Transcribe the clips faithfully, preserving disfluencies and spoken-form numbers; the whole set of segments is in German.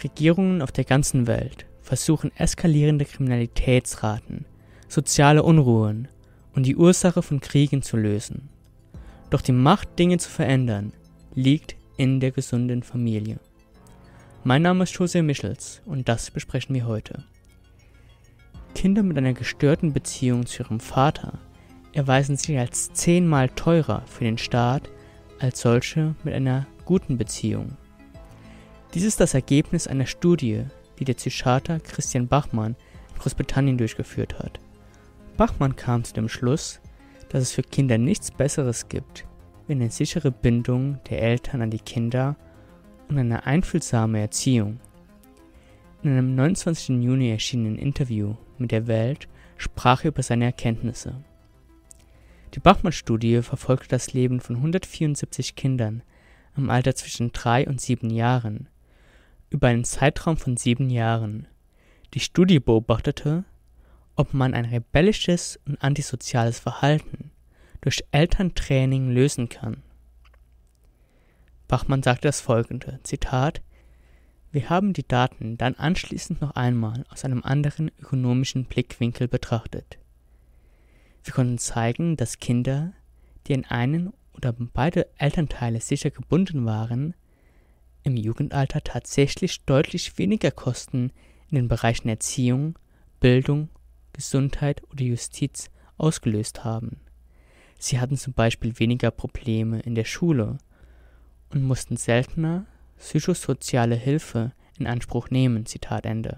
Regierungen auf der ganzen Welt versuchen eskalierende Kriminalitätsraten, soziale Unruhen und die Ursache von Kriegen zu lösen. Doch die Macht, Dinge zu verändern, liegt in der gesunden Familie. Mein Name ist José Michels und das besprechen wir heute. Kinder mit einer gestörten Beziehung zu ihrem Vater erweisen sich als zehnmal teurer für den Staat als solche mit einer guten Beziehung. Dies ist das Ergebnis einer Studie, die der Psychiater Christian Bachmann in Großbritannien durchgeführt hat. Bachmann kam zu dem Schluss, dass es für Kinder nichts Besseres gibt, wie eine sichere Bindung der Eltern an die Kinder und eine einfühlsame Erziehung. In einem neunundzwanzigsten Juni erschienenen Interview mit der Welt sprach er über seine Erkenntnisse. Die Bachmann-Studie verfolgte das Leben von hundertvierundsiebzig Kindern im Alter zwischen drei und sieben Jahren über einen Zeitraum von sieben Jahren. Die Studie beobachtete, ob man ein rebellisches und antisoziales Verhalten durch Elterntraining lösen kann. Bachmann sagte das folgende, Zitat: Wir haben die Daten dann anschließend noch einmal aus einem anderen ökonomischen Blickwinkel betrachtet. Wir konnten zeigen, dass Kinder, die an einen oder beide Elternteile sicher gebunden waren, im Jugendalter tatsächlich deutlich weniger Kosten in den Bereichen Erziehung, Bildung, Gesundheit oder Justiz ausgelöst haben. Sie hatten zum Beispiel weniger Probleme in der Schule und mussten seltener psychosoziale Hilfe in Anspruch nehmen. Zitat Ende.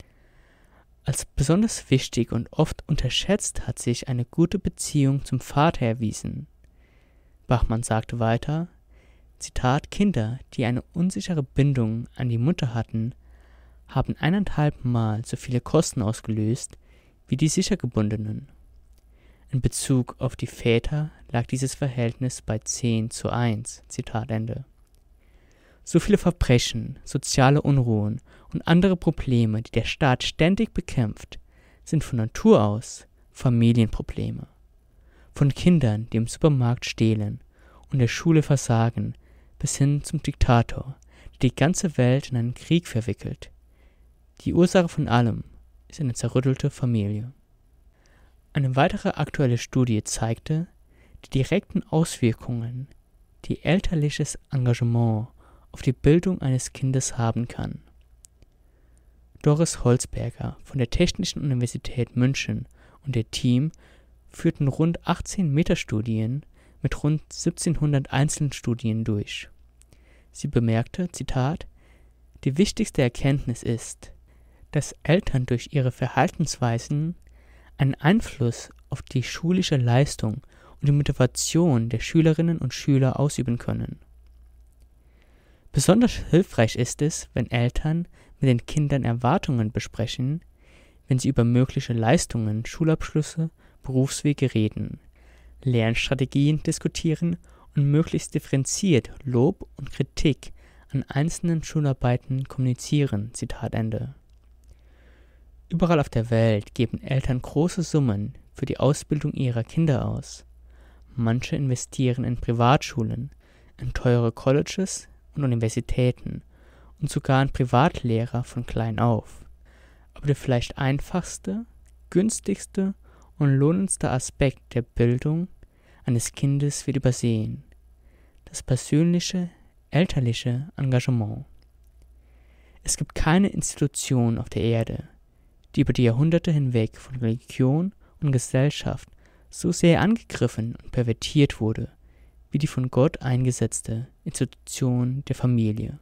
Als besonders wichtig und oft unterschätzt hat sich eine gute Beziehung zum Vater erwiesen. Bachmann sagte weiter, Zitat, Kinder, die eine unsichere Bindung an die Mutter hatten, haben eineinhalb Mal so viele Kosten ausgelöst wie die sicher gebundenen. In Bezug auf die Väter lag dieses Verhältnis bei zehn zu eins. Zitat Ende. So viele Verbrechen, soziale Unruhen und andere Probleme, die der Staat ständig bekämpft, sind von Natur aus Familienprobleme. Von Kindern, die im Supermarkt stehlen und der Schule versagen, bis hin zum Diktator, der die ganze Welt in einen Krieg verwickelt. Die Ursache von allem ist eine zerrüttelte Familie. Eine weitere aktuelle Studie zeigte die direkten Auswirkungen, die elterliches Engagement auf die Bildung eines Kindes haben kann. Doris Holzberger von der Technischen Universität München und ihr Team führten rund achtzehn Metastudien mit rund siebzehnhundert Einzelstudien durch. Sie bemerkte, Zitat, die wichtigste Erkenntnis ist, dass Eltern durch ihre Verhaltensweisen einen Einfluss auf die schulische Leistung und die Motivation der Schülerinnen und Schüler ausüben können. Besonders hilfreich ist es, wenn Eltern mit den Kindern Erwartungen besprechen, wenn sie über mögliche Leistungen, Schulabschlüsse, Berufswege reden, Lernstrategien diskutieren und möglichst differenziert Lob und Kritik an einzelnen Schularbeiten kommunizieren. Zitat Ende. Überall auf der Welt geben Eltern große Summen für die Ausbildung ihrer Kinder aus. Manche investieren in Privatschulen, in teure Colleges und Universitäten und sogar in Privatlehrer von klein auf. Aber der vielleicht einfachste, günstigste und lohnendste Aspekt der Bildung eines Kindes wird übersehen: das persönliche, elterliche Engagement. Es gibt keine Institution auf der Erde, die über die Jahrhunderte hinweg von Religion und Gesellschaft so sehr angegriffen und pervertiert wurde, wie die von Gott eingesetzte Institution der Familie.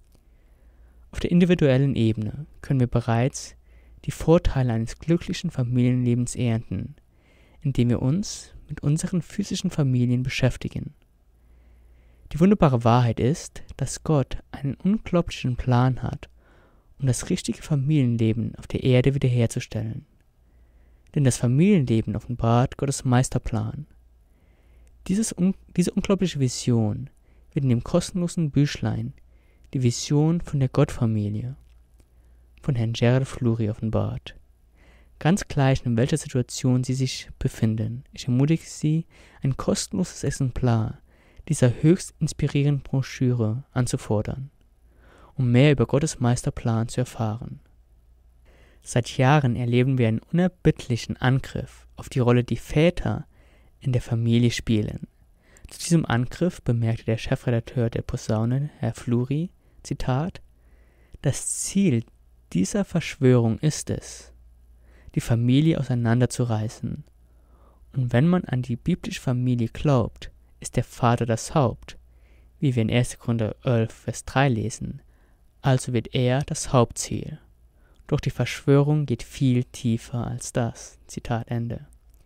Auf der individuellen Ebene können wir bereits die Vorteile eines glücklichen Familienlebens ernten, indem wir uns mit unseren physischen Familien beschäftigen. Die wunderbare Wahrheit ist, dass Gott einen unglaublichen Plan hat, um das richtige Familienleben auf der Erde wiederherzustellen. Denn das Familienleben offenbart Gottes Meisterplan. Dieses, diese unglaubliche Vision wird in dem kostenlosen Büchlein Die Vision von der Gottfamilie von Herrn Gerald Fluri offenbart. Ganz gleich, in welcher Situation Sie sich befinden, ich ermutige Sie, ein kostenloses Exemplar dieser höchst inspirierenden Broschüre anzufordern. um mehr über Gottes Meisterplan zu erfahren. Seit Jahren erleben wir einen unerbittlichen Angriff auf die Rolle, die Väter in der Familie spielen. Zu diesem Angriff bemerkte der Chefredakteur der Posaune, Herr Fluri, Zitat, das Ziel dieser Verschwörung ist es, die Familie auseinanderzureißen. Und wenn man an die biblische Familie glaubt, ist der Vater das Haupt, wie wir in erster Korinther elf, Vers drei lesen, also wird er das Hauptziel. Doch die Verschwörung geht viel tiefer als das. Zitat Ende.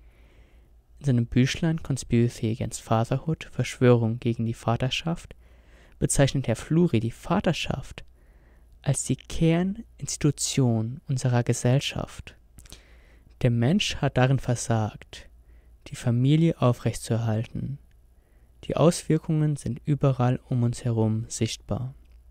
In seinem Büchlein Conspiracy Against Fatherhood, Verschwörung gegen die Vaterschaft, bezeichnet Herr Fluri die Vaterschaft als die Kerninstitution unserer Gesellschaft. Der Mensch hat darin versagt, die Familie aufrechtzuerhalten. Die Auswirkungen sind überall um uns herum sichtbar.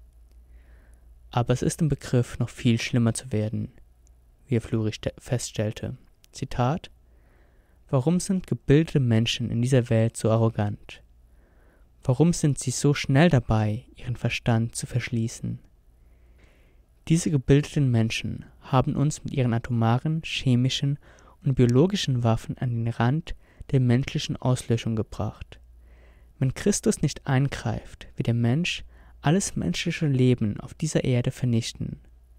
Aber es ist im Begriff, noch viel schlimmer zu werden, wie Herr Fluri feststellte. Zitat: Warum sind gebildete Menschen in dieser Welt so arrogant? Warum sind sie so schnell dabei, ihren Verstand zu verschließen? Diese gebildeten Menschen haben uns mit ihren atomaren, chemischen und biologischen Waffen an den Rand der menschlichen Auslöschung gebracht. Wenn Christus nicht eingreift, wird der Mensch alles menschliche Leben auf dieser Erde vernichten.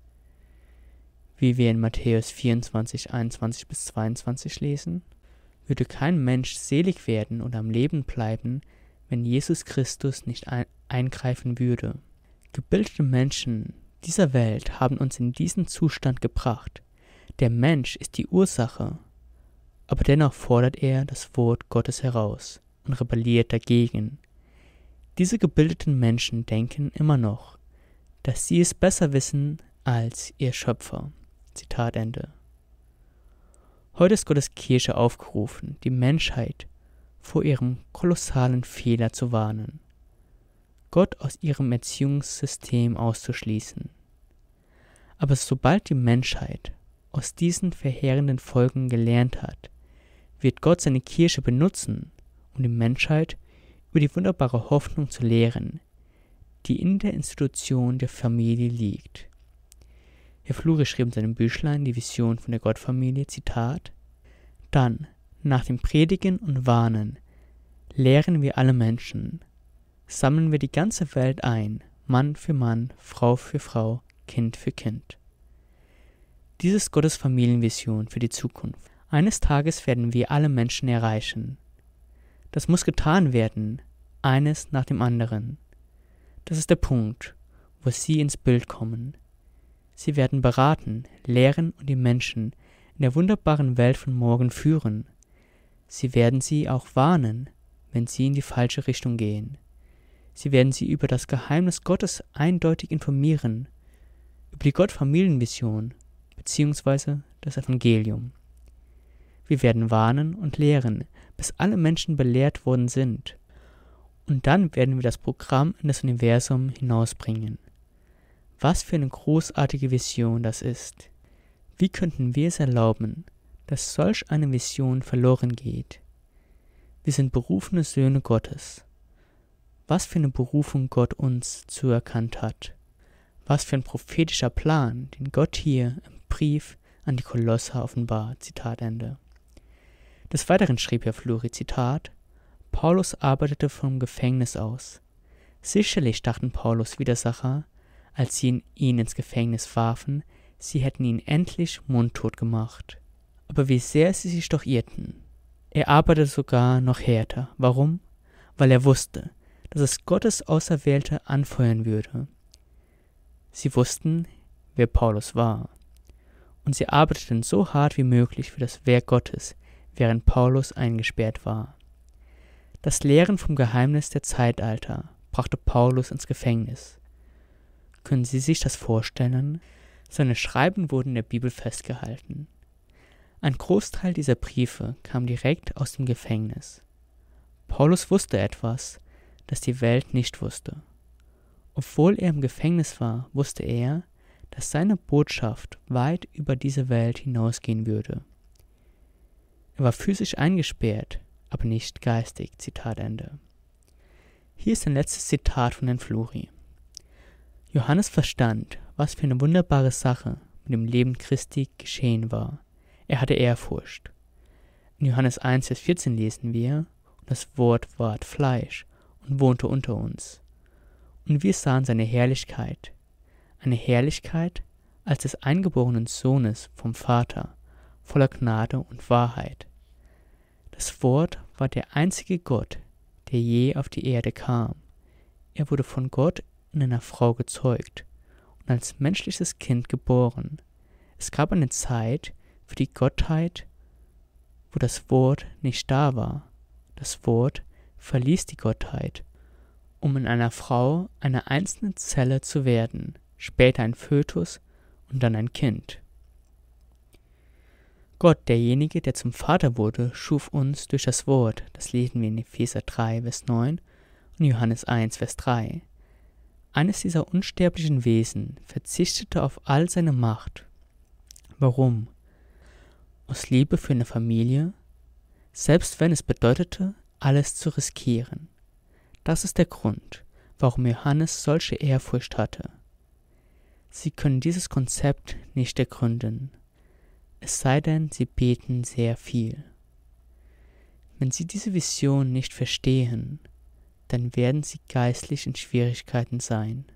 Wie wir in Matthäus vierundzwanzig, einundzwanzig bis zweiundzwanzig lesen, würde kein Mensch selig werden oder am Leben bleiben, wenn Jesus Christus nicht ein- eingreifen würde. Gebildete Menschen dieser Welt haben uns in diesen Zustand gebracht. Der Mensch ist die Ursache, aber dennoch fordert er das Wort Gottes heraus und rebelliert dagegen. Diese gebildeten Menschen denken immer noch, dass sie es besser wissen als ihr Schöpfer. Zitat Ende. Heute ist Gottes Kirche aufgerufen, die Menschheit vor ihrem kolossalen Fehler zu warnen, Gott aus ihrem Erziehungssystem auszuschließen. Aber sobald die Menschheit aus diesen verheerenden Folgen gelernt hat, wird Gott seine Kirche benutzen, um die Menschheit über die wunderbare Hoffnung zu lehren, die in der Institution der Familie liegt. Herr Fluri schrieb in seinem Büchlein Die Vision von der Gottfamilie, Zitat: Dann, nach dem Predigen und Warnen, lehren wir alle Menschen, sammeln wir die ganze Welt ein, Mann für Mann, Frau für Frau, Kind für Kind. Dies ist Gottes Familienvision für die Zukunft. Eines Tages werden wir alle Menschen erreichen. Das muss getan werden, eines nach dem anderen. Das ist der Punkt, wo Sie ins Bild kommen. Sie werden beraten, lehren und die Menschen in der wunderbaren Welt von morgen führen. Sie werden sie auch warnen, wenn sie in die falsche Richtung gehen. Sie werden sie über das Geheimnis Gottes eindeutig informieren, über die Gott-Familienvision bzw. das Evangelium. Wir werden warnen und lehren, bis alle Menschen belehrt worden sind. Und dann werden wir das Programm in das Universum hinausbringen. Was für eine großartige Vision das ist. Wie könnten wir es erlauben, dass solch eine Vision verloren geht? Wir sind berufene Söhne Gottes. Was für eine Berufung Gott uns zuerkannt hat. Was für ein prophetischer Plan, den Gott hier im Brief an die Kolosser offenbart. Zitat Ende. Des Weiteren schrieb Herr Fluri, Zitat: Paulus arbeitete vom Gefängnis aus. Sicherlich dachten Paulus' Widersacher, als sie ihn ins Gefängnis warfen, sie hätten ihn endlich mundtot gemacht. Aber wie sehr sie sich doch irrten. Er arbeitete sogar noch härter. Warum? Weil er wusste, dass es Gottes Auserwählte anfeuern würde. Sie wussten, wer Paulus war. Und sie arbeiteten so hart wie möglich für das Werk Gottes, während Paulus eingesperrt war. Das Lehren vom Geheimnis der Zeitalter brachte Paulus ins Gefängnis. Können Sie sich das vorstellen? Seine Schreiben wurden in der Bibel festgehalten. Ein Großteil dieser Briefe kam direkt aus dem Gefängnis. Paulus wusste etwas, das die Welt nicht wusste. Obwohl er im Gefängnis war, wusste er, dass seine Botschaft weit über diese Welt hinausgehen würde. Er war physisch eingesperrt, aber nicht geistig. Zitat Ende. Hier ist ein letztes Zitat von Herrn Fluri. Johannes verstand, was für eine wunderbare Sache mit dem Leben Christi geschehen war. Er hatte Ehrfurcht. In Johannes eins, Vers vierzehn lesen wir: Und das Wort ward Fleisch und wohnte unter uns. Und wir sahen seine Herrlichkeit, eine Herrlichkeit als des eingeborenen Sohnes vom Vater, voller Gnade und Wahrheit. Das Wort war der einzige Gott, der je auf die Erde kam. Er wurde von Gott in einer Frau gezeugt und als menschliches Kind geboren. Es gab eine Zeit für die Gottheit, wo das Wort nicht da war. Das Wort verließ die Gottheit, um in einer Frau eine einzelne Zelle zu werden, später ein Fötus und dann ein Kind. Gott, derjenige, der zum Vater wurde, schuf uns durch das Wort. Das lesen wir in Epheser drei, Vers neun und Johannes eins, Vers drei. Eines dieser unsterblichen Wesen verzichtete auf all seine Macht. Warum? Aus Liebe für eine Familie, selbst wenn es bedeutete, alles zu riskieren. Das ist der Grund, warum Johannes solche Ehrfurcht hatte. Sie können dieses Konzept nicht ergründen, es sei denn, sie beten sehr viel. Wenn sie diese Vision nicht verstehen, dann werden sie geistlich in Schwierigkeiten sein.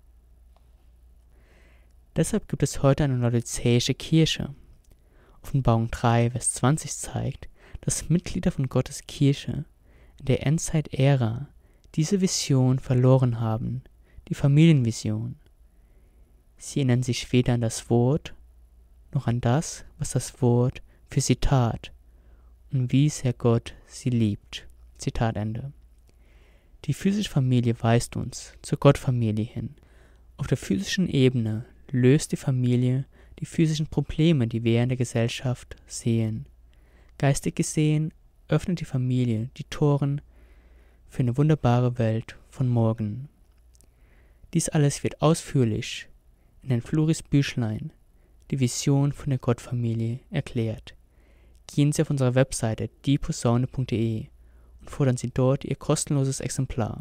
Deshalb gibt es heute eine laodizäische Kirche. Offenbarung drei, Vers zwanzig zeigt, dass Mitglieder von Gottes Kirche in der Endzeit-Ära diese Vision verloren haben, die Familienvision. Sie erinnern sich weder an das Wort, noch an das, was das Wort für sie tat und wie sehr Gott sie liebt. Zitat Ende. Die physische Familie weist uns zur Gottfamilie hin. Auf der physischen Ebene löst die Familie die physischen Probleme, die wir in der Gesellschaft sehen. Geistig gesehen öffnet die Familie die Toren für eine wunderbare Welt von morgen. Dies alles wird ausführlich in ein Floris Büchlein, die Vision von der Gottfamilie, erklärt. Gehen Sie auf unsere Webseite die posaune punkt de und fordern Sie dort Ihr kostenloses Exemplar.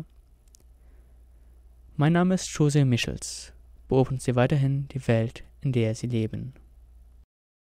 Mein Name ist Jose Michels. Beobachten Sie weiterhin die Welt, in der Sie leben.